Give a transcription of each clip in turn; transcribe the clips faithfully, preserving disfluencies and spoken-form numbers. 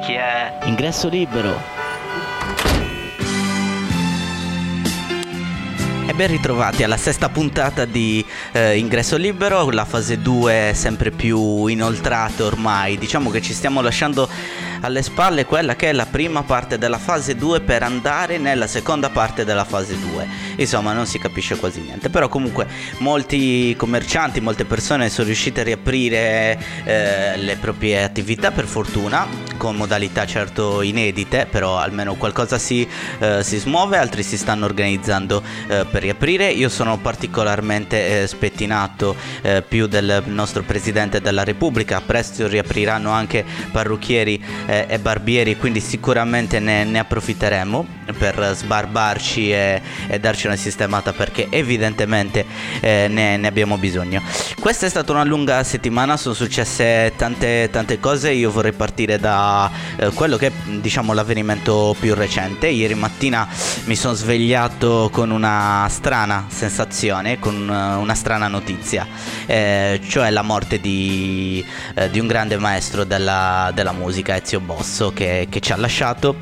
chi è? Ingresso libero. E ben ritrovati alla sesta puntata di eh, Ingresso Libero, la fase due è sempre più inoltrata ormai. Diciamo che ci stiamo lasciando alle spalle quella che è la prima parte della fase due per andare nella seconda parte della fase due. Insomma, non si capisce quasi niente, però comunque molti commercianti, molte persone sono riuscite a riaprire eh, le proprie attività, per fortuna, con modalità certo inedite, però almeno qualcosa si, eh, si smuove, altri si stanno organizzando eh, per riaprire. Io sono particolarmente eh, spettinato eh, più del nostro Presidente della Repubblica. Presto riapriranno anche parrucchieri eh, e barbieri, quindi sicuramente ne, ne approfitteremo per sbarbarci e, e darci una sistemata, perché evidentemente eh, ne, ne abbiamo bisogno. Questa è stata una lunga settimana, sono successe tante tante cose. Io vorrei partire da eh, quello che è, diciamo, l'avvenimento più recente. Ieri mattina mi sono svegliato con una strana sensazione, con una strana notizia, eh, cioè la morte di, eh, di un grande maestro della, della musica, Ezio Bosso, che, che ci ha lasciato.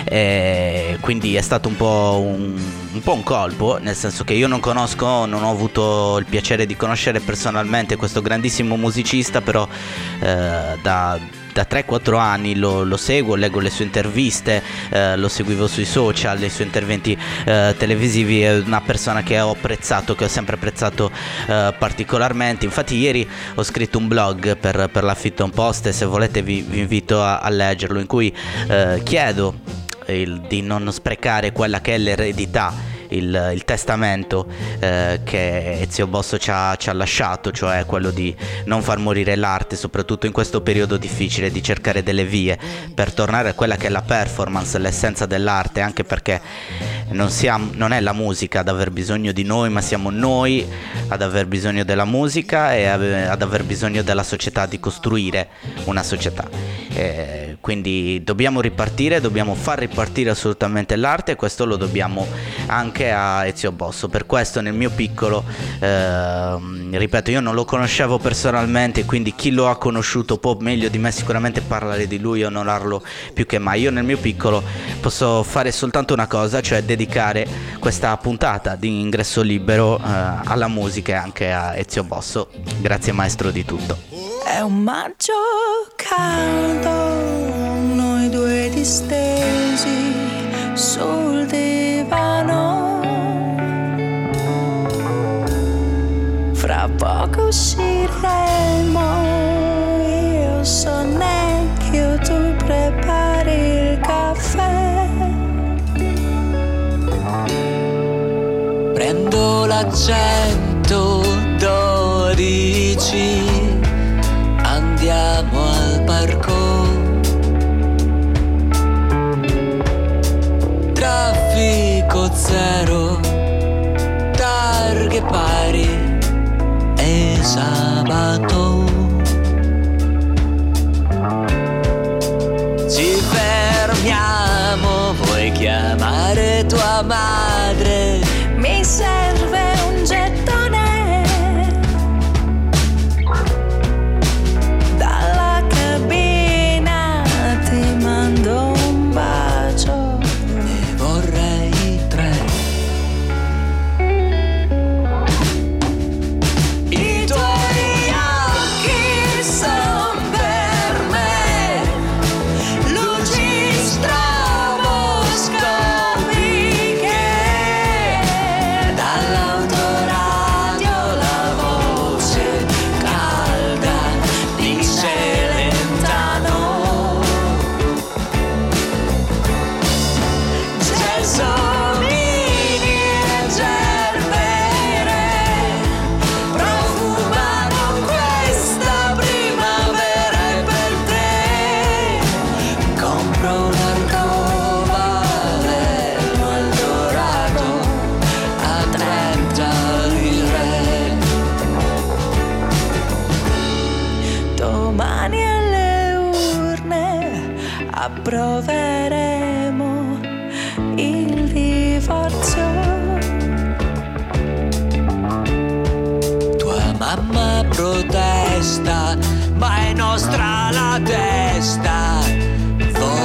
Eh, quindi è stato un po' un, un po' un colpo, nel senso che io non conosco, non ho avuto il piacere di conoscere personalmente questo grandissimo musicista, però eh, da da tre quattro anni lo, lo seguo, leggo le sue interviste, eh, lo seguivo sui social, i suoi interventi eh, televisivi. È una persona che ho apprezzato, che ho sempre apprezzato eh, particolarmente. Infatti ieri ho scritto un blog per, per l'Huffington Post, e se volete vi, vi invito a, a leggerlo, in cui eh, chiedo il, di non sprecare quella che è l'eredità, Il, il testamento eh, che Ezio Bosso ci ha, ci ha lasciato, cioè quello di non far morire l'arte, soprattutto in questo periodo difficile, di cercare delle vie per tornare a quella che è la performance, l'essenza dell'arte, anche perché non, siamo, non è la musica ad aver bisogno di noi, ma siamo noi ad aver bisogno della musica e ad aver bisogno della società, di costruire una società. Eh, quindi dobbiamo ripartire, dobbiamo far ripartire assolutamente l'arte, e questo lo dobbiamo anche a Ezio Bosso. Per questo nel mio piccolo, eh, ripeto, io non lo conoscevo personalmente, quindi chi lo ha conosciuto può meglio di me sicuramente parlare di lui e onorarlo più che mai. Io nel mio piccolo posso fare soltanto una cosa, cioè dedicare questa puntata di Ingresso Libero eh, alla musica e anche a Ezio Bosso. Grazie maestro di tutto. È un maggio caldo, noi due distesi sul divano. Fra poco usciremo, io so neanche, tu prepari il caffè. Prendo l'accento dodici, andiamo al parco. Traffico zero, targhe pari, è sabato. Ci fermiamo, vuoi chiamare tua madre? Mi serve un gettone dalla cabina, ti mando un bacio. Ne vorrei tre. I tuoi occhi son per me luci stroboscopiche. Dall'autoradio la voce calda dice lentano. Gelsomini e gerbere profumano questa primavera, e per te Compro un arcobaleno al dorato a trenta lire. domani alle urne approveremo il divorzio. Tua mamma protesta, ma è nostra la testa.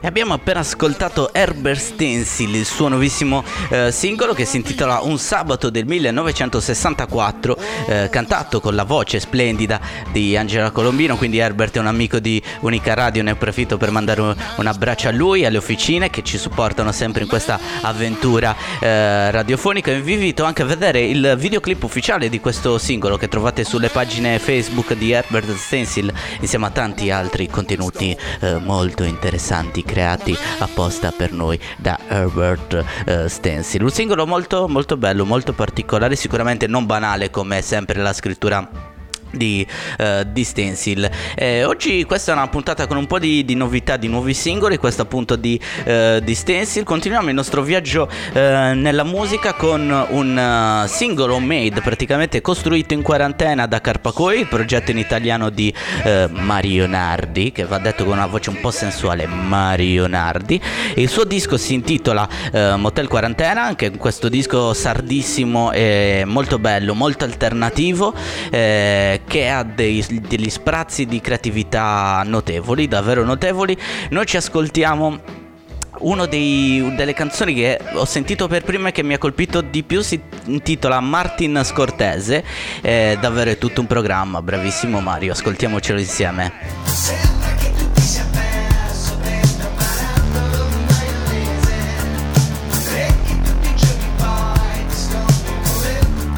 Abbiamo appena ascoltato Herbert Stencil, il suo nuovissimo eh, singolo che si intitola Un sabato del millenovecentosessantaquattro, eh, cantato con la voce splendida di Angela Colombino. Quindi Herbert è un amico di Unica Radio, ne approfitto per mandare un, un abbraccio a lui e alle officine che ci supportano sempre in questa avventura eh, radiofonica. Vi invito anche a vedere il videoclip ufficiale di questo singolo che trovate sulle pagine Facebook di Herbert Stencil, insieme a tanti altri contenuti eh, molto interessanti creati apposta per noi da Herbert uh, Stencil. Un singolo molto molto bello, molto particolare, sicuramente non banale come sempre la scrittura di, uh, di Stencil. Eh, oggi questa è una puntata con un po' di, di novità, di nuovi singoli, questo appunto di, uh, di Stencil. Continuiamo il nostro viaggio uh, nella musica con un uh, singolo homemade praticamente costruito in quarantena da Carpacoi, il progetto in italiano di uh, Mario Nardi, che va detto con una voce un po' sensuale, Mario Nardi. Il suo disco si intitola uh, Motel Quarantena, anche questo disco sardissimo e molto bello, molto alternativo, eh, che ha dei, degli sprazzi di creatività notevoli, davvero notevoli. Noi ci ascoltiamo uno dei, delle canzoni che ho sentito per prima e che mi ha colpito di più, si intitola Martin Scortese, eh, davvero è tutto un programma, bravissimo Mario, ascoltiamocelo insieme. Sembra che tu ti sia perso dentro un barattolo di maionese, freddi tutti i giorni poi ti scopri come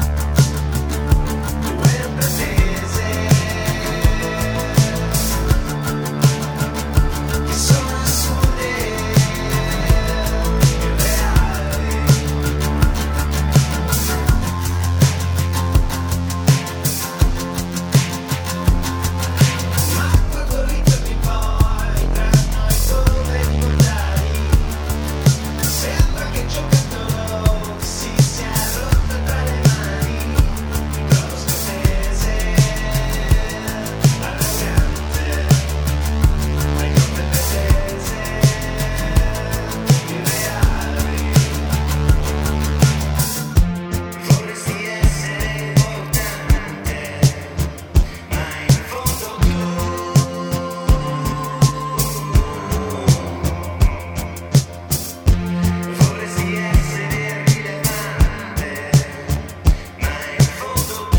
due pretese che sono assurde e reali. Ma quei ritorni poi tra noi come ricordai, sembra che il giocattolo si sia rotto tra le mani, trovo scortese, arrogante, fai come pretese, irreali. Vorresti essere importante, ma in fondo tu vorresti essere rilevante, ma in fondo tu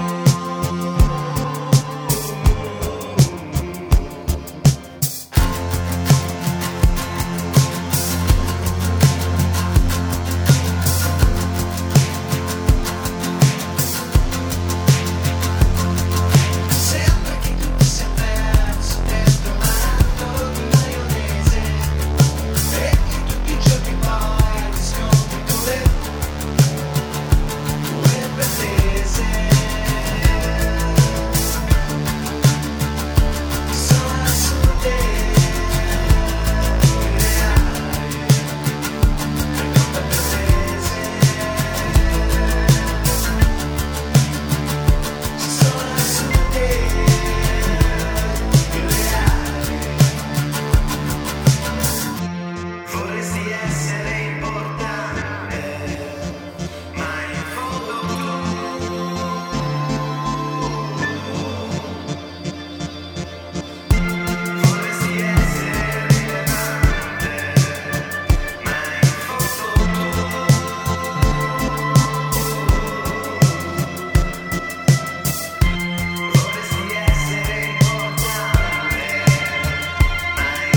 sembra che tu ti sia perso dentro un barattolo di maionese, e che tutti i giorni poi ti scopri due due pretese che sono assurde e irreali. Fai come pretese ci sono assurde e irreali. Vorresti essere importante, ma in fondo tu vorresti essere rilevante, ma in fondo tu vorresti essere importante, ma in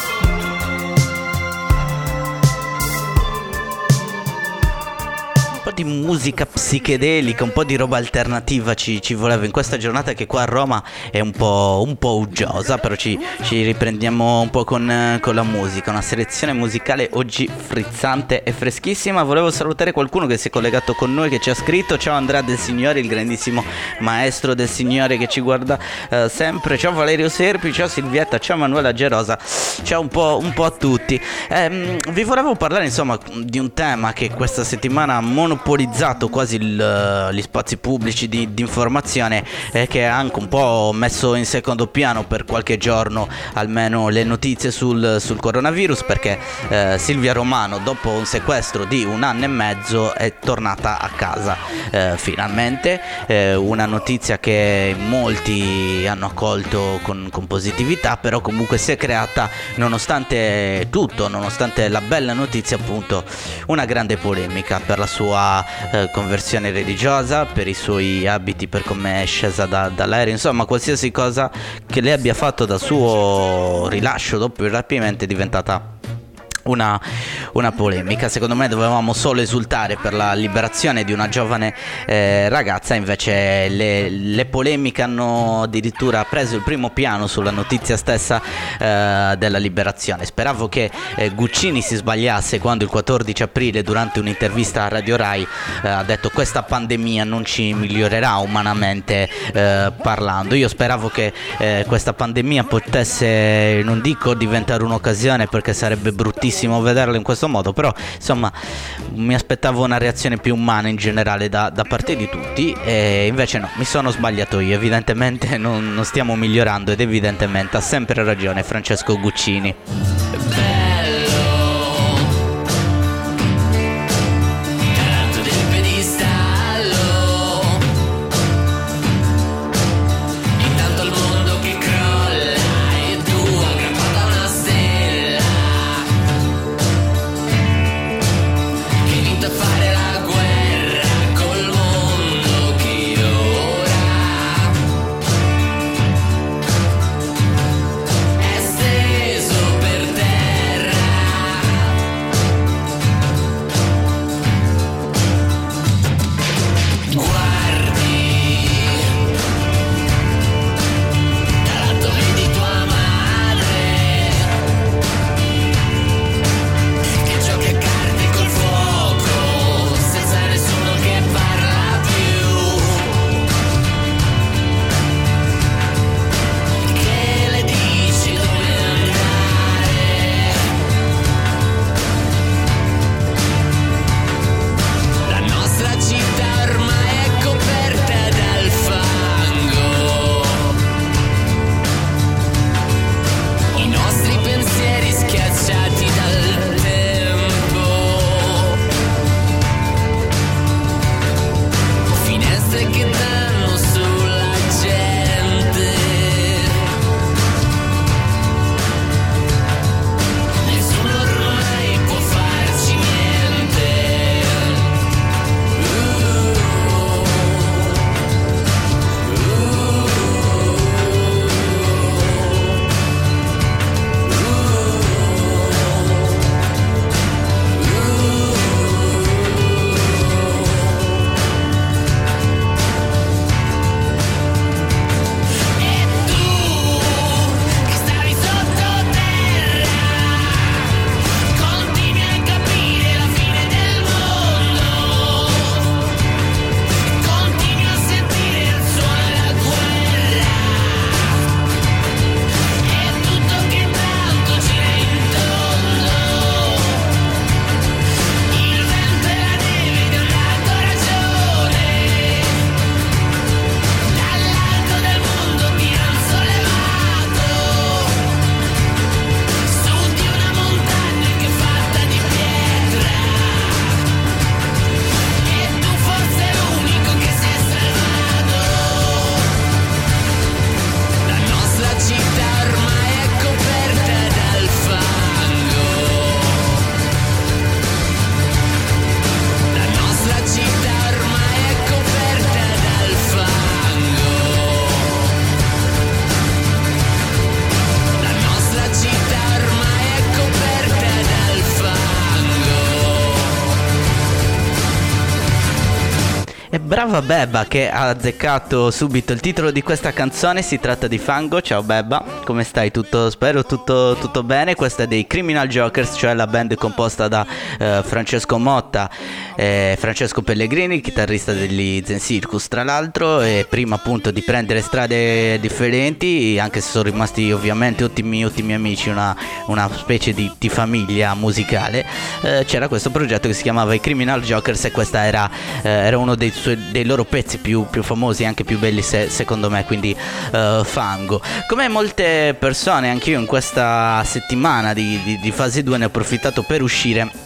Un po' di musica psichedelica, un po' di roba alternativa ci, ci voleva in questa giornata che qua a Roma è un po', un po' uggiosa, però ci, ci riprendiamo un po' con, eh, con la musica, una selezione musicale oggi frizzante e freschissima. Volevo salutare qualcuno che si è collegato con noi, che ci ha scritto. Ciao Andrea Del Signore, il grandissimo maestro Del Signore che ci guarda eh, sempre. Ciao Valerio Serpi, ciao Silvietta, ciao Manuela Gerosa, ciao un po', un po' a tutti. Ehm, vi volevo parlare insomma di un tema che questa settimana monopolizza monopolizzato quasi il, gli spazi pubblici di, di informazione e che ha anche un po' messo in secondo piano per qualche giorno almeno le notizie sul, sul coronavirus, perché eh, Silvia Romano, dopo un sequestro di un anno e mezzo, è tornata a casa eh, finalmente, eh, una notizia che molti hanno accolto con, con positività, però comunque si è creata, nonostante tutto, nonostante la bella notizia, appunto una grande polemica per la sua eh, conversione religiosa, per i suoi abiti, per come è scesa da, dall'aereo, insomma qualsiasi cosa che lei abbia fatto dal suo rilascio dopo il rapimento è diventata Una, una polemica. Secondo me dovevamo solo esultare per la liberazione di una giovane eh, ragazza, invece le, le polemiche hanno addirittura preso il primo piano sulla notizia stessa eh, della liberazione. Speravo che eh, Guccini si sbagliasse quando il quattordici aprile, durante un'intervista a Radio Rai, eh, ha detto: questa pandemia non ci migliorerà umanamente eh, parlando. Io speravo che eh, questa pandemia potesse, non dico diventare un'occasione, perché sarebbe bruttissimo vederlo in questo modo, però insomma mi aspettavo una reazione più umana in generale da, da parte di tutti, e invece no, mi sono sbagliato io. Evidentemente non, non stiamo migliorando, ed evidentemente ha sempre ragione Francesco Guccini. Steso per terra E brava Bebba che ha azzeccato subito il titolo di questa canzone. Si tratta di Fango. Ciao Bebba, come stai? Tutto, spero tutto, tutto bene. Questa è dei Criminal Jokers, cioè la band composta da eh, Francesco Motta e Francesco Pellegrini, chitarrista degli Zen Circus tra l'altro. E prima appunto di prendere strade differenti, anche se sono rimasti ovviamente ottimi ottimi amici, una, una specie di, di famiglia musicale, eh, c'era questo progetto che si chiamava i Criminal Jokers, e questa era, eh, era uno dei, suoi, dei loro pezzi più, più famosi, anche più belli se, secondo me, quindi uh, Fango. Come molte persone, anch'io in questa settimana di, di, di fase due ne ho approfittato per uscire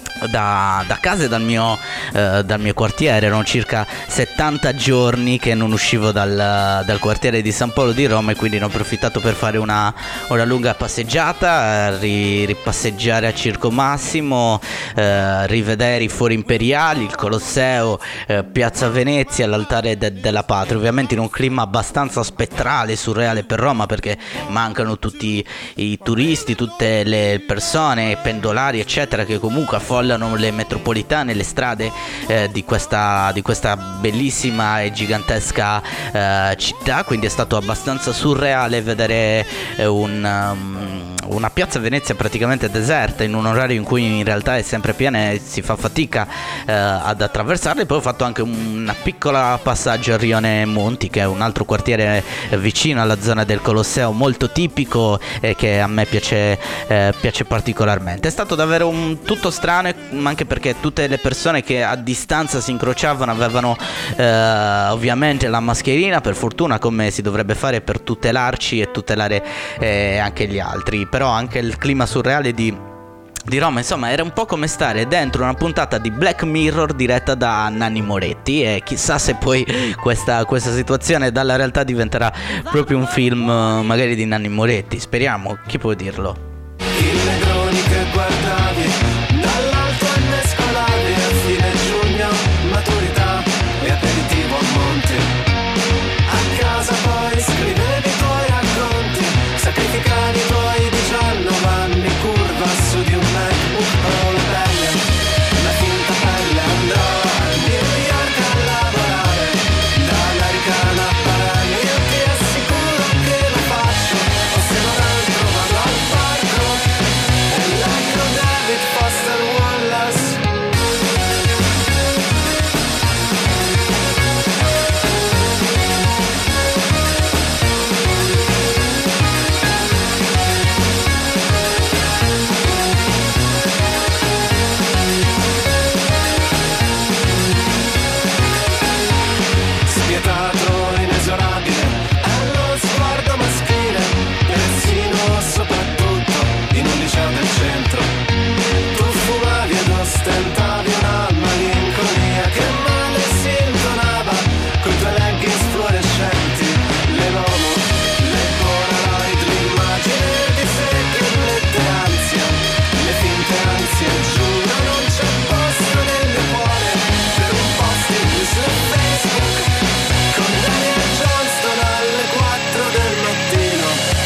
Da, da casa e dal mio, eh, dal mio quartiere. Erano circa settanta giorni che non uscivo dal, dal quartiere di San Polo di Roma, e quindi ne ho approfittato per fare una, una lunga passeggiata, ri, ripasseggiare a Circo Massimo, eh, rivedere i Fori Imperiali, il Colosseo, eh, Piazza Venezia, l'Altare de, della Patria, ovviamente in un clima abbastanza spettrale, surreale per Roma, perché mancano tutti i turisti, tutte le persone, pendolari eccetera, che comunque affollano le metropolitane, le strade eh, di, questa, di questa bellissima e gigantesca eh, città. Quindi è stato abbastanza surreale vedere eh, un, um, una piazza Venezia praticamente deserta in un orario in cui in realtà è sempre piena e si fa fatica eh, ad attraversarla. E poi ho fatto anche una piccola passaggio a Rione Monti, che è un altro quartiere vicino alla zona del Colosseo, molto tipico e che a me piace, eh, piace particolarmente. È stato davvero un tutto strano, ma anche perché tutte le persone che a distanza si incrociavano avevano eh, ovviamente la mascherina, per fortuna, come si dovrebbe fare per tutelarci e tutelare eh, anche gli altri. Però anche il clima surreale di di Roma, insomma, era un po' come stare dentro una puntata di Black Mirror diretta da Nanni Moretti, e chissà se poi questa, questa situazione dalla realtà diventerà proprio un film magari di Nanni Moretti. Speriamo, chi può dirlo? Il Negroni che guardavi dall'alto e mescolavi a fine giugno, maturità e aperitivo a monte. A casa poi scrivevi i tuoi racconti, sacrificavi i tuoi diciannove anni, curva su di un MacBook Pro. La pelle, la finta pelle, andrò a New York a lavorare, dall'Aricana a Parani. Io ti assicuro che lo faccio, o se non altro vado al parco e leggo David Foster Wallace. Spietato, inesorabile, è lo sguardo maschile, persino soprattutto in un liceo del centro. Tu fumavi ed ostentavi una malinconia che male si intonava coi tuoi leggings fluorescenti, le Momo, le Polaroid, l'immagine di sé che mette ansia, le finte ansie. Giuro non c'è posto nel mio cuore per un posting su Facebook con Daniel Johnston alle quattro del mattino.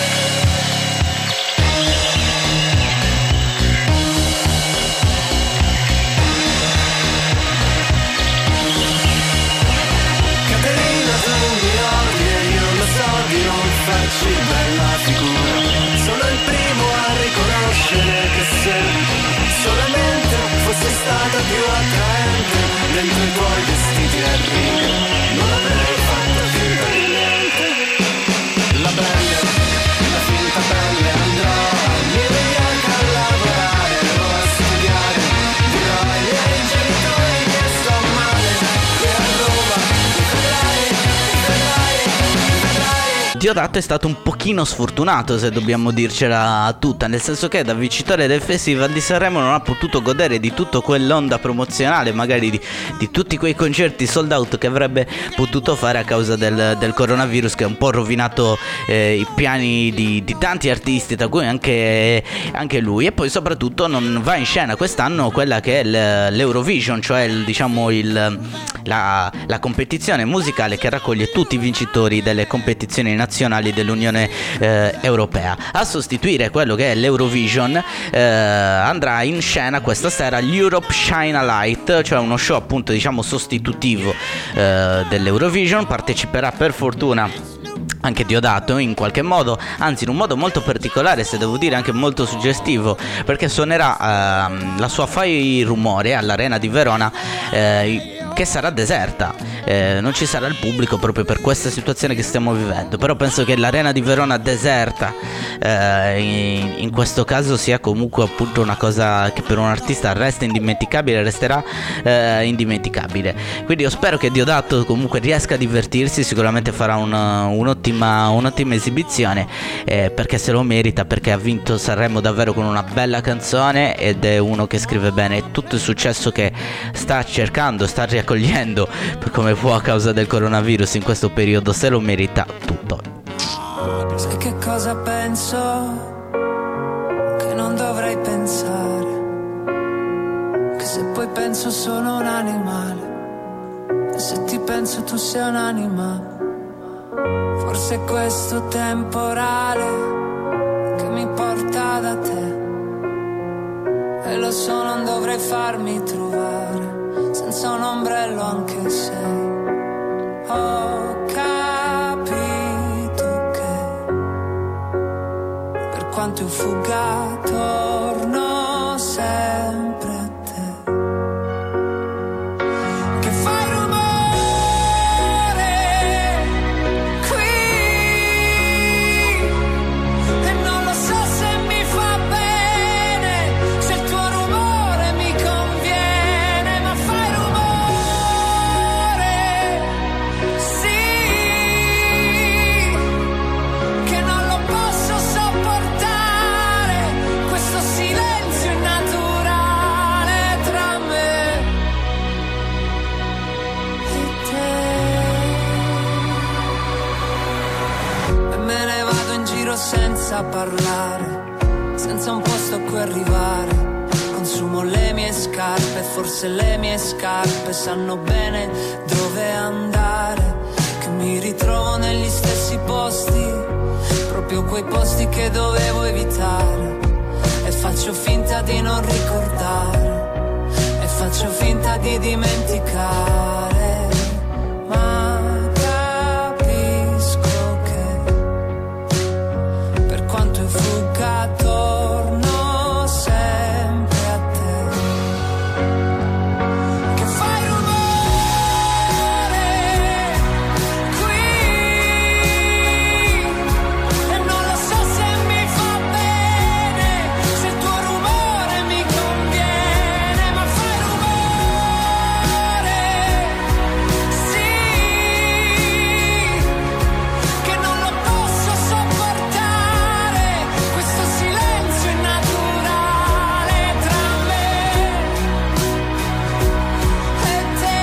Caterina, tu mi odi e io lo so di non farci bella figura. Sono il primo a riconoscere che se solamente fossi stata più attraente dentro i tuoi vestiti a righe, non avrei fatto finta di niente. La pelle, la finta pelle, andrò a New York a lavorare o a studiare. Dirò ai miei genitori che sto male qui a Roma. Mi vedrai, mi vedrai, mi vedrai. Diodato è stato un pochino sfortunato, se dobbiamo dircela tutta, nel senso che da vincitore del Festival di Sanremo non ha potuto godere di tutto quell'onda promozionale, magari di, di tutti quei concerti sold out che avrebbe potuto fare a causa del, del coronavirus, che ha un po' rovinato eh, i piani di, di tanti artisti, tra cui anche, anche lui. E poi soprattutto non va in scena quest'anno quella che è l'Eurovision, cioè il, diciamo il la, la competizione musicale che raccoglie tutti i vincitori delle competizioni nazionali dell'Unione eh, Europea. A sostituire quello che è l'Eurovision eh, andrà in scena questa sera l'Europe Shine a Light, cioè uno show appunto diciamo sostitutivo eh, dell'Eurovision. Parteciperà per fortuna anche Diodato in qualche modo, anzi in un modo molto particolare, se devo dire anche molto suggestivo, perché suonerà ehm, la sua Fai Rumore all'Arena di Verona, eh, che sarà deserta, eh, non ci sarà il pubblico proprio per questa situazione che stiamo vivendo, però penso che l'Arena di Verona deserta eh, in, in questo caso sia comunque appunto una cosa che per un artista resta indimenticabile, resterà eh, indimenticabile. Quindi io spero che Diodato comunque riesca a divertirsi, sicuramente farà un, un'ottima, un'ottima esibizione, eh, perché se lo merita, perché ha vinto Sanremo davvero con una bella canzone ed è uno che scrive bene, e tutto il successo che sta cercando, sta riaccogliendo per come può a causa del coronavirus in questo periodo, se lo merita tutto. Sai che cosa penso? Che non dovrei pensare, che se poi penso sono un animale, e se ti penso tu sei un'anima. Forse è questo temporale che mi porta da te, e lo so non dovrei farmi trovare senza un ombrello, anche se ho capito che per quanto io fugga torno sempre a te, che fai rumore qui e non lo so se mi fa bene, se il tuo rumore mi conviene, ma fai rumore, sì, che non lo posso sopportare, questo silenzio innaturale tra me e te. E me ne vado in giro senza parlare, senza un posto a cui arrivare. Consumo le mie scarpe, forse le mie scarpe sanno bene dove andare, che mi ritrovo negli stessi posti, proprio quei posti che dovevo evitare, e faccio finta di non ricordare, e faccio finta di dimenticare, ma capisco che per quanto io fugga torno sempre a te, che fai rumore qui e non lo so se mi fa bene, se il tuo rumore mi conviene, ma fai rumore, sì, che non lo posso sopportare, questo silenzio innaturale tra me e te.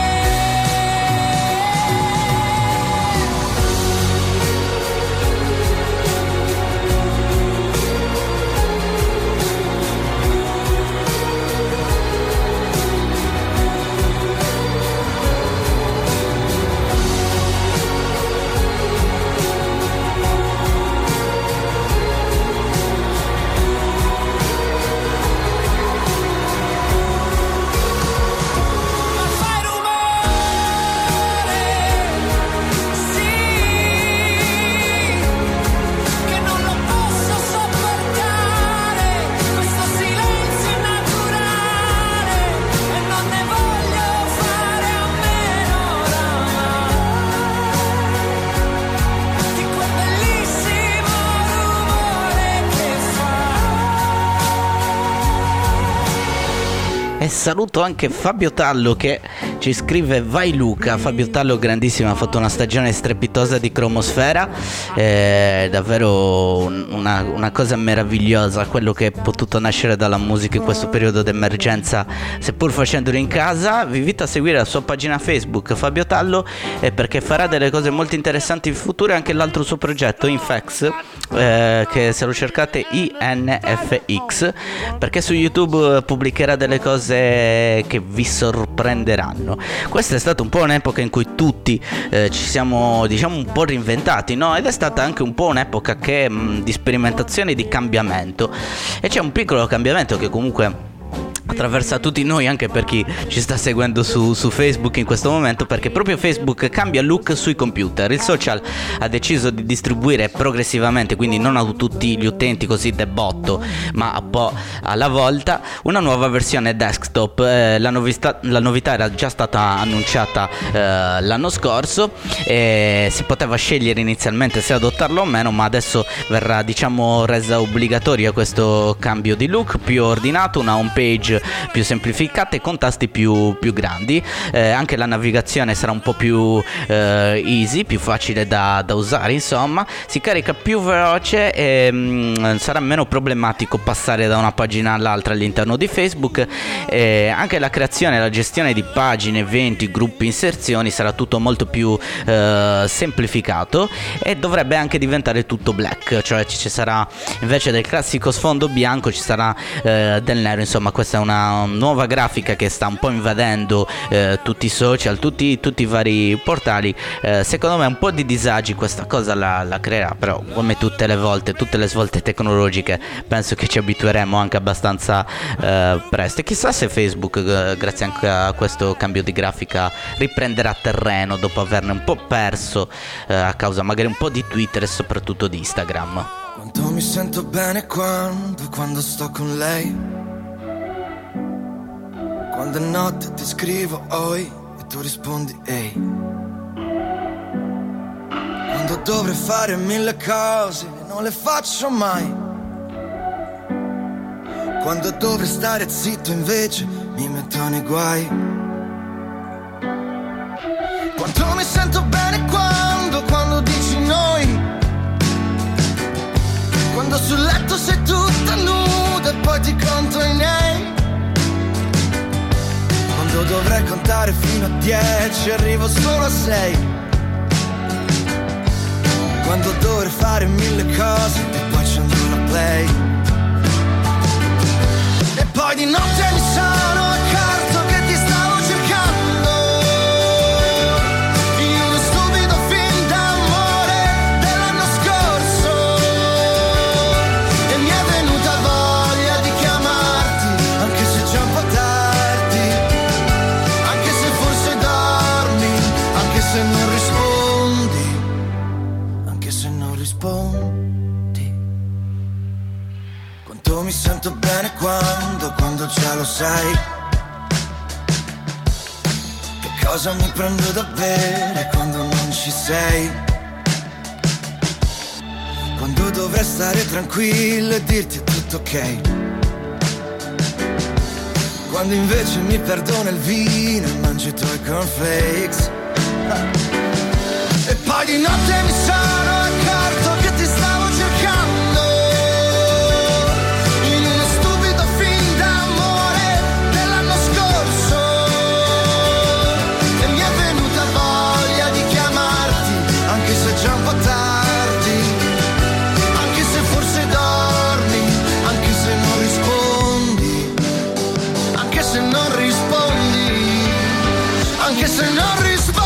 Ma fai rumore, sì, che non lo posso sopportare, questo silenzio innaturale, e non ne voglio fare a meno oramai, di quel bellissimo rumore che fa. E saluto anche Fabio Tallo che ci scrive: vai Luca. Fabio Tallo grandissimo, ha fatto una stagione strepitosa di Cromosfera, eh, davvero un- una, una cosa meravigliosa quello che è potuto nascere dalla musica in questo periodo d'emergenza, seppur facendolo in casa. Vi invito a seguire la sua pagina Facebook Fabio Tallo, eh, perché farà delle cose molto interessanti in futuro, e anche l'altro suo progetto Infex, eh, che se lo cercate I N F X, perché su YouTube eh, pubblicherà delle cose che, che vi sorprenderanno. Questa è stata un po' un'epoca in cui tutti eh, ci siamo, diciamo, un po' reinventati, no? Ed è stata anche un po' un'epoca che, mh, di sperimentazione e di cambiamento, e c'è un piccolo cambiamento che comunque attraversa tutti noi, anche per chi ci sta seguendo su, su Facebook in questo momento, perché proprio Facebook cambia look sui computer. Il social ha deciso di distribuire progressivamente, quindi non a tutti gli utenti così de botto, ma un po' alla volta, una nuova versione desktop. Eh, la, novità, la novità era già stata annunciata eh, l'anno scorso, e si poteva scegliere inizialmente se adottarlo o meno, ma adesso verrà, diciamo, resa obbligatoria questo cambio di look, più ordinato, una home page più semplificata e con tasti più, più grandi. Eh, anche la navigazione sarà un po' più eh, easy, più facile da, da usare, insomma si carica più veloce e mh, sarà meno problematico passare da una pagina all'altra all'interno di Facebook. Eh, anche la creazione e la gestione di pagine, eventi, gruppi, inserzioni sarà tutto molto più eh, semplificato, e dovrebbe anche diventare tutto black, cioè ci sarà, invece del classico sfondo bianco, ci sarà eh, del nero. Insomma, questa è una nuova grafica che sta un po' invadendo eh, tutti i social, tutti, tutti i vari portali. Eh, secondo me un po' di disagi questa cosa la, la creerà, però come tutte le volte, tutte le svolte tecnologiche, penso che ci abitueremo anche abbastanza eh, presto. E chissà se Facebook, eh, grazie anche a questo cambio di grafica, riprenderà terreno dopo averne un po' perso eh, a causa magari un po' di Twitter e soprattutto di Instagram. Quanto mi sento bene quando, quando sto con lei. Quando è notte ti scrivo oi e tu rispondi ehi. Quando dovrei fare mille cose e non le faccio mai. Quando dovrei stare zitto invece mi metto nei guai. Quanto mi sento bene quando, quando dici noi. Quando sul letto sei tutta nuda e poi ti conto i miei. Quando dovrei contare fino a dieci arrivo solo a sei. Quando dovrei fare mille cose e poi c'è la play. E poi di notte mi sono accorto che ti stavo cercando, in uno stupido film d'amore dell'anno scorso. E mi è venuta voglia di chiamarti, anche se c'è un po' tardi, anche se forse dormi, anche se non rispondi, anche se non rispondi. Quanto mi sento bene quando, quando già lo sai. Che cosa mi prendo da bere quando non ci sei. Quando dovrei stare tranquillo e dirti è tutto ok. Quando invece mi perdono il vino e mangio i tuoi cornflakes. E poi di notte mi sono accorto che ti stavo cercando, in uno stupido film d'amore dell'anno scorso. E mi è venuta voglia di chiamarti, anche se già un po' tardi, anche se forse dormi, anche se non rispondi, anche se non rispondi, anche se non rispondi.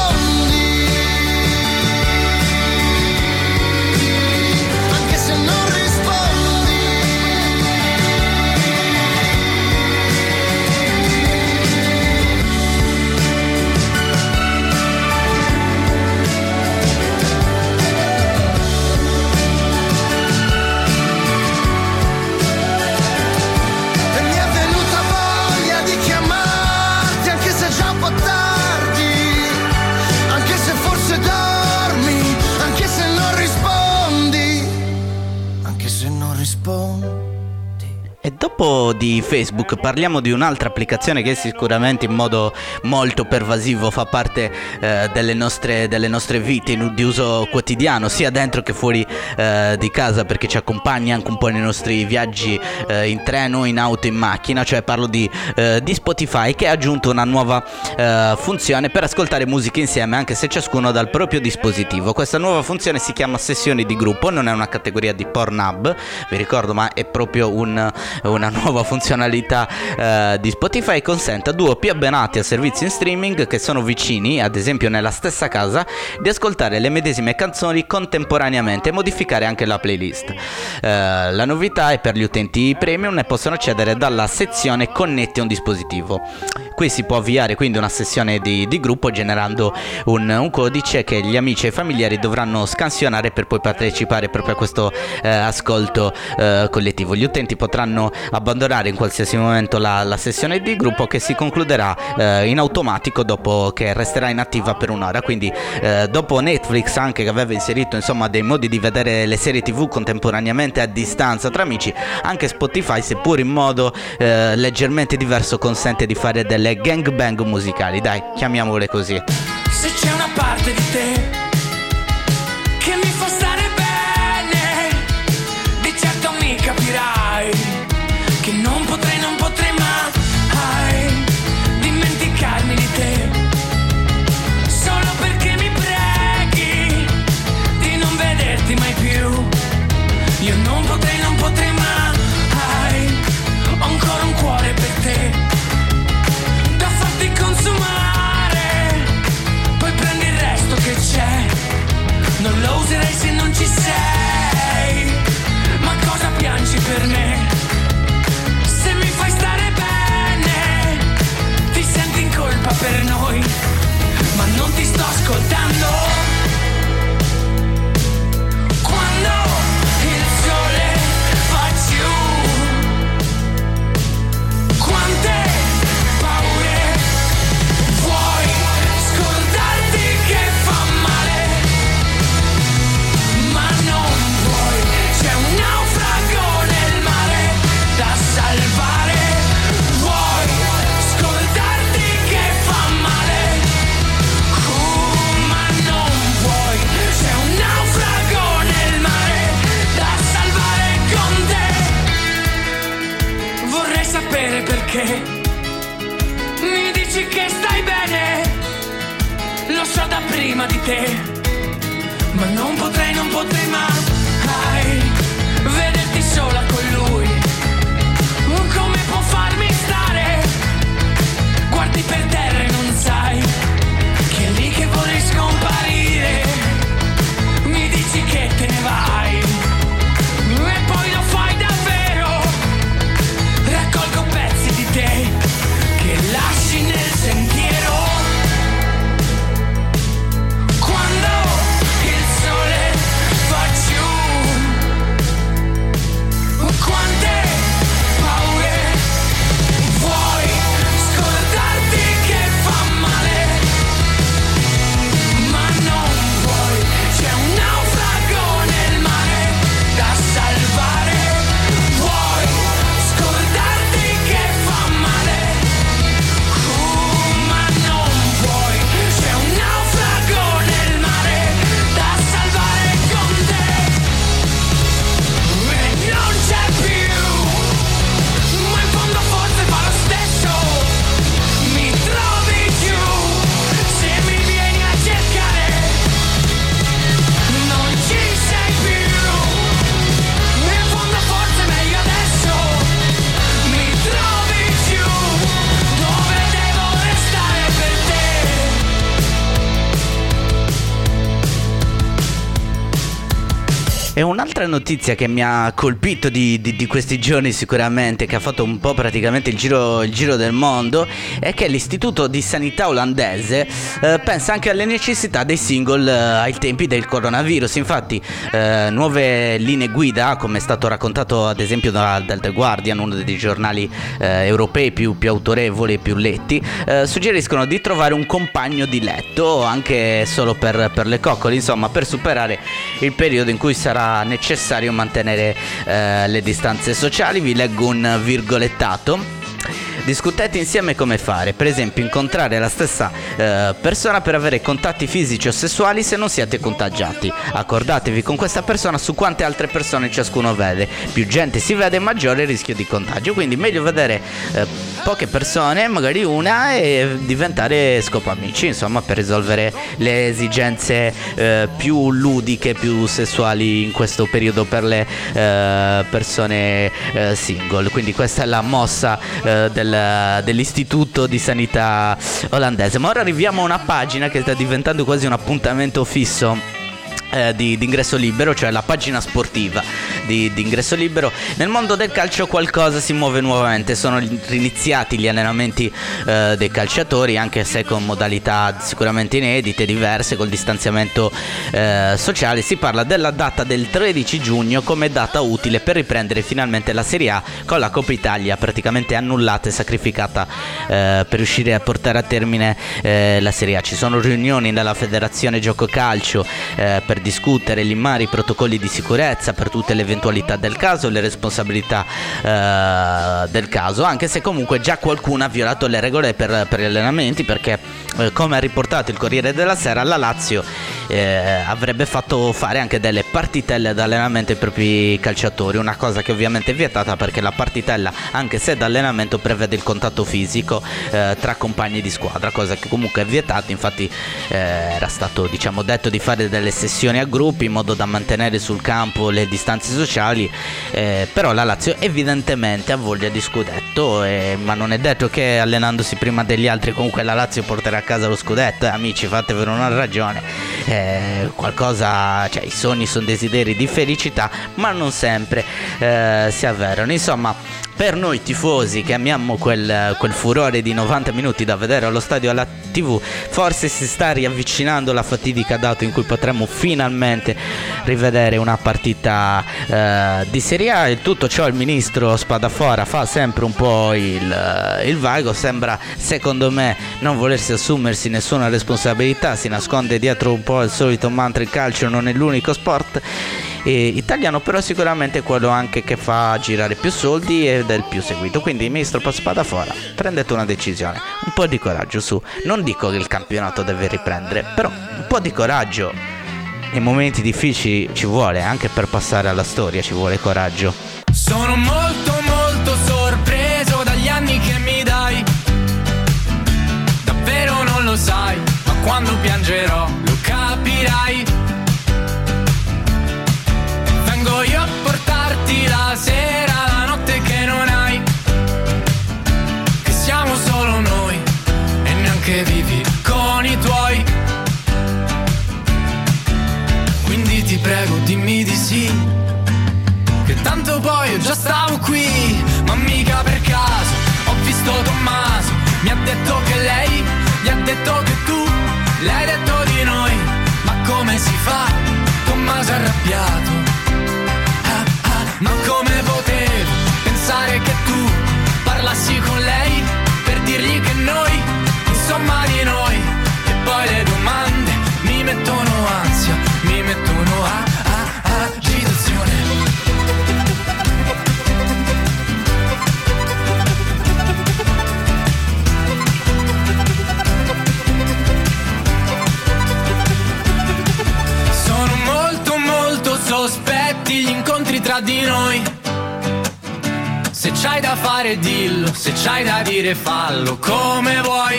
E dopo di Facebook parliamo di un'altra applicazione che sicuramente in modo molto pervasivo fa parte eh, delle nostre, delle nostre vite in, di uso quotidiano, sia dentro che fuori eh, di casa, perché ci accompagna anche un po' nei nostri viaggi eh, in treno, in auto, in macchina. Cioè parlo di, eh, di Spotify, che ha aggiunto una nuova eh, funzione per ascoltare musica insieme, anche se ciascuno dal proprio dispositivo. Questa nuova funzione si chiama sessioni di gruppo, non è una categoria di Pornhub, vi ricordo, ma è proprio un una nuova funzionalità eh, di Spotify consente a duo più abbonati a servizi in streaming che sono vicini, ad esempio nella stessa casa, di ascoltare le medesime canzoni contemporaneamente e modificare anche la playlist. Eh, la novità è per gli utenti premium e possono accedere dalla sezione connetti a un dispositivo. Qui si può avviare quindi una sessione di, di gruppo generando un, un codice che gli amici e i familiari dovranno scansionare per poi partecipare proprio a questo eh, ascolto eh, collettivo. Gli utenti potranno abbandonare in qualsiasi momento la, la sessione di gruppo, che si concluderà eh, in automatico dopo che resterà inattiva per un'ora. Quindi eh, dopo Netflix anche, che aveva inserito insomma dei modi di vedere le serie tv contemporaneamente a distanza tra amici, anche Spotify, seppur in modo eh, leggermente diverso, consente di fare delle gangbang musicali, dai, chiamiamole così. Se c'è una parte di te che mi fa stare bene, di certo mi capirai che non potrei, non potrei mai dimenticarmi di te, solo perché mi preghi di non vederti mai più. Io non potrei, non potrei mai, ho ancora un cuore per te da farti consumare, poi prendi il resto che c'è, non lo userei se non ci sei. Ma cosa piangi per me? Se mi fai stare bene, ti senti in colpa per noi, ma non ti sto ascoltando. Quando il sole va giù, quante paure vuoi scordarti che fa male, ma non puoi, c'è un naufrago nel mare da salvare. Vuoi scordarti che fa male, uh, ma non puoi, c'è un naufrago nel mare da salvare con te. Vorrei sapere perché mi dici che stai bene, lo so da prima di te, ma non potrei, non potrei mai vederti sola con lui. Come può farmi stare? Guardi per terra e non sai che è lì che vorrei scomparire. Mi dici che te ne vai e poi lo fai davvero. Raccolgo pezzi di te che lasci nel sentiero. Quando il sole va giù, quante paure vuoi scordarti che fa male, ma non puoi, c'è un naufrago nel mare da salvare. Vuoi scordarti che fa male, uh, ma non puoi, c'è un naufrago nel mare da salvare con te. E non c'è più, ma in fondo forse fa lo stesso. Mi trovi giù se mi vieni a cercare, non ci sei più, ma in fondo forse è meglio adesso. Mi trovi giù dove devo restare per te. E un'altra notizia che mi ha colpito di, di, di questi giorni sicuramente, che ha fatto un po' praticamente il giro, il giro del mondo, è che l'Istituto di Sanità olandese eh, pensa anche alle necessità dei single eh, ai tempi del coronavirus. Infatti eh, nuove linee guida, come è stato raccontato ad esempio da, dal The Guardian, uno dei giornali eh, europei più, più autorevoli e più letti, eh, suggeriscono di trovare un compagno di letto anche solo per, per le coccole, insomma per superare il periodo in cui sarà necessario mantenere eh, le distanze sociali. Vi leggo un virgolettato. Discutete insieme come fare, per esempio incontrare la stessa eh, persona per avere contatti fisici o sessuali se non siete contagiati. Accordatevi con questa persona su quante altre persone ciascuno vede. Più gente si vede, maggiore il rischio di contagio, quindi meglio vedere eh, poche persone, magari una, e diventare scopamici, insomma, per risolvere le esigenze eh, più ludiche, più sessuali in questo periodo per le eh, persone eh, single. Quindi questa è la mossa eh, del, dell'istituto di sanità olandese. Ma ora arriviamo a una pagina che sta diventando quasi un appuntamento fisso eh, di, di Ingresso Libero, cioè la pagina sportiva di, di Ingresso Libero. Nel mondo del calcio qualcosa si muove nuovamente, sono riniziati gli allenamenti eh, dei calciatori, anche se con modalità sicuramente inedite, diverse, col distanziamento eh, sociale. Si parla della data del tredici giugno come data utile per riprendere finalmente la Serie A, con la Coppa Italia praticamente annullata e sacrificata eh, per riuscire a portare a termine eh, la Serie A. Ci sono riunioni nella Federazione Gioco Calcio eh, per discutere gli mari protocolli di sicurezza per tutte le eventualità del caso, le responsabilità eh, del caso, anche se comunque già qualcuno ha violato le regole per, per gli allenamenti, perché eh, come ha riportato il Corriere della Sera, la Lazio eh, avrebbe fatto fare anche delle partitelle d'allenamento ai propri calciatori, una cosa che ovviamente è vietata perché la partitella, anche se d'allenamento, prevede il contatto fisico eh, tra compagni di squadra, cosa che comunque è vietata. Infatti eh, era stato, diciamo, detto di fare delle sessioni a gruppi in modo da mantenere sul campo le distanze sociali, eh, però la Lazio evidentemente ha voglia di scudetto, eh, ma non è detto che allenandosi prima degli altri comunque la Lazio porterà a casa lo scudetto, eh, amici, fatevene una ragione, eh, qualcosa, cioè i sogni sono desideri di felicità, ma non sempre eh, si avverano. Insomma, per noi tifosi che amiamo quel, quel furore di novanta minuti da vedere allo stadio alla tivù, forse si sta riavvicinando la fatidica data in cui potremo finalmente rivedere una partita eh, di Serie A. E tutto ciò il ministro Spadafora fa sempre un po' il, il vago, sembra, secondo me, non volersi assumersi nessuna responsabilità, si nasconde dietro un po' il solito mantra: il calcio non è l'unico sport E italiano, però sicuramente quello anche che fa girare più soldi ed è il più seguito. Quindi, ministro Spadafora, prendete una decisione, un po' di coraggio su. Non dico che il campionato deve riprendere, però un po' di coraggio in momenti difficili ci vuole, anche per passare alla storia ci vuole coraggio. Sono molto molto sorpreso dagli anni che mi dai, davvero non lo sai, ma quando piangerò lo capirai. Vengo io a portarti la sera, la notte che non hai, che siamo solo noi e neanche vivi con i tuoi. Quindi ti prego dimmi di sì, che tanto poi io già stavo qui, ma mica per caso ho visto Tommaso, mi ha detto che lei, gli ha detto che tu, l'hai detto di noi, ma come si fa? Tommaso è arrabbiato, ah, ah, ma come potevo pensare che tu parlassi con lei per dirgli che noi, insomma di noi, e poi le domande mi mettono ansia, mi mettono a, a, a agitazione. Sono molto molto sospetti gli incontri tra di noi. Se c'hai da fare dillo, se c'hai da dire fallo come vuoi.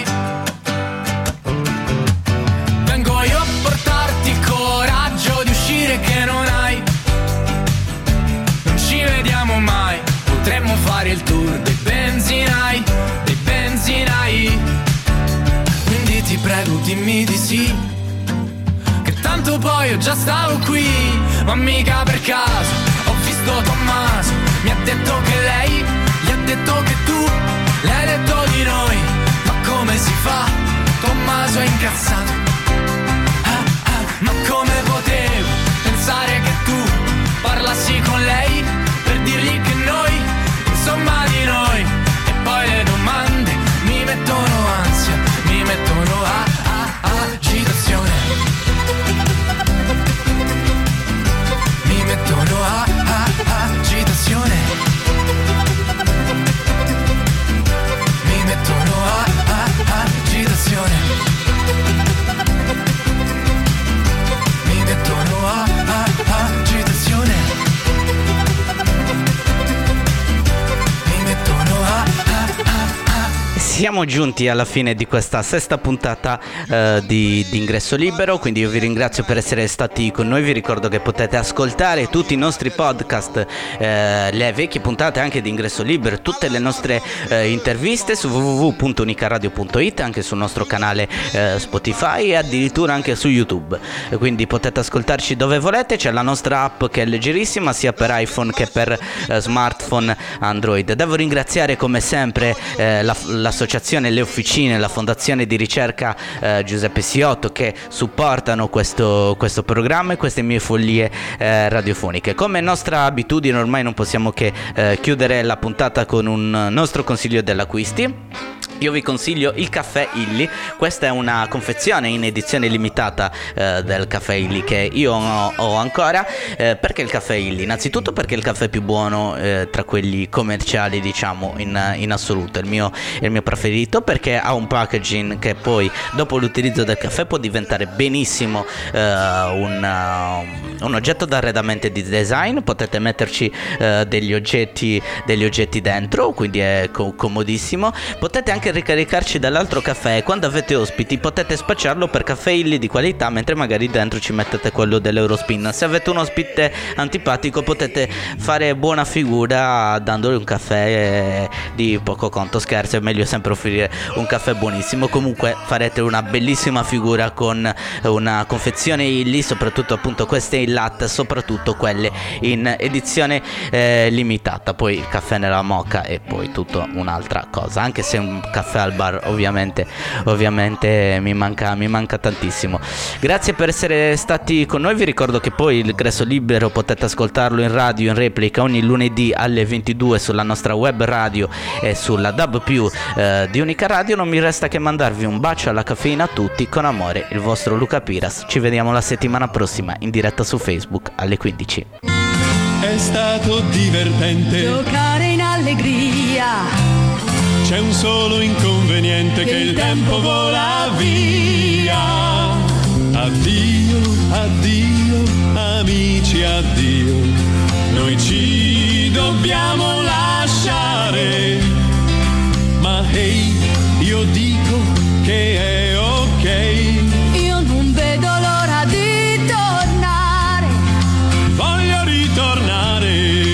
Vengo io a portarti il coraggio di uscire che non hai. Non ci vediamo mai, potremmo fare il tour dei benzinai, dei benzinai. Quindi ti prego dimmi di sì, che tanto poi io già stavo qui, ma mica per caso ho visto Tommaso, mi ha detto che lei, gli ha detto che tu, l'hai detto di noi, ma come si fa? Tommaso è incazzato, ah, ah, ma come potevo pensare che tu parlassi con lei per dirgli che noi, insomma di noi, e poi le domande mi mettono ansia, mi mettono a, a, a agitazione, mi mettono a, a, a agitazione. siamo giunti alla fine di questa sesta puntata eh, di, di Ingresso Libero, quindi io vi ringrazio per essere stati con noi. Vi ricordo che potete ascoltare tutti i nostri podcast, eh, le vecchie puntate anche di Ingresso Libero, tutte le nostre eh, interviste su w w w punto unicaradio punto it, anche sul nostro canale eh, Spotify e addirittura anche su YouTube, e quindi potete ascoltarci dove volete. C'è la nostra app che è leggerissima sia per iPhone che per eh, smartphone Android. Devo ringraziare come sempre eh, la, l'associazione Le Officine, la fondazione di ricerca eh, Giuseppe Siotto, che supportano questo, questo programma e queste mie follie eh, radiofoniche. Come nostra abitudine ormai non possiamo che eh, chiudere la puntata con un nostro consiglio dell'acquisti. Io vi consiglio il caffè Illy. Questa è una confezione in edizione limitata eh, del caffè Illy che io ho, ho ancora. Eh, perché il caffè Illy? Innanzitutto perché è il caffè più buono eh, tra quelli commerciali, diciamo, in, in assoluto. Il mio, il mio preferito, perché ha un packaging che poi dopo l'utilizzo del caffè può diventare benissimo eh, un, uh, un oggetto d'arredamento e di design. Potete metterci eh, degli oggetti degli oggetti dentro, quindi è co- comodissimo. Potete anche ricaricarci dall'altro caffè, e quando avete ospiti potete spacciarlo per caffè Illy di qualità, mentre magari dentro ci mettete quello dell'Eurospin. Se avete un ospite antipatico potete fare buona figura dandogli un caffè di poco conto. Scherzo, è meglio sempre offrire un caffè buonissimo. Comunque farete una bellissima figura con una confezione Illy, soprattutto appunto queste in latte, soprattutto quelle in edizione eh, limitata. Poi il caffè nella moka e poi tutto un'altra cosa, anche se un caffè al bar ovviamente ovviamente mi manca mi manca tantissimo. Grazie per essere stati con noi. Vi ricordo che poi l'Ingresso Libero potete ascoltarlo in radio in replica ogni lunedì alle ventidue sulla nostra web radio e sulla D A B più eh, di Unica Radio. Non mi resta che mandarvi un bacio alla caffeina a tutti, con amore, il vostro Luca Piras. Ci vediamo la settimana prossima in diretta su Facebook alle quindici. È stato divertente, Giocare in allegria, c'è un solo inconveniente, che il tempo vola via. Addio, addio, amici, addio, noi ci dobbiamo lasciare. Ma hey, io dico che è ok. io non vedo l'ora di tornare. Voglio ritornare.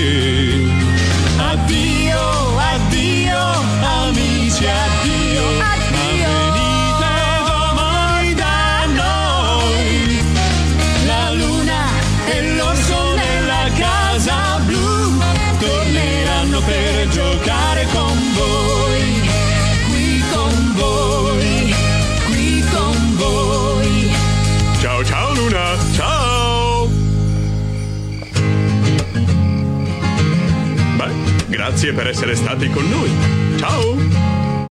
Addio, addio, amici, addio. Addio. Ma venite domani da noi. La luna e l'orso nella casa blu torneranno per giocare con voi. Qui con voi, qui con voi. Ciao ciao Luna, ciao. Beh, grazie per essere stati con noi. Ciao!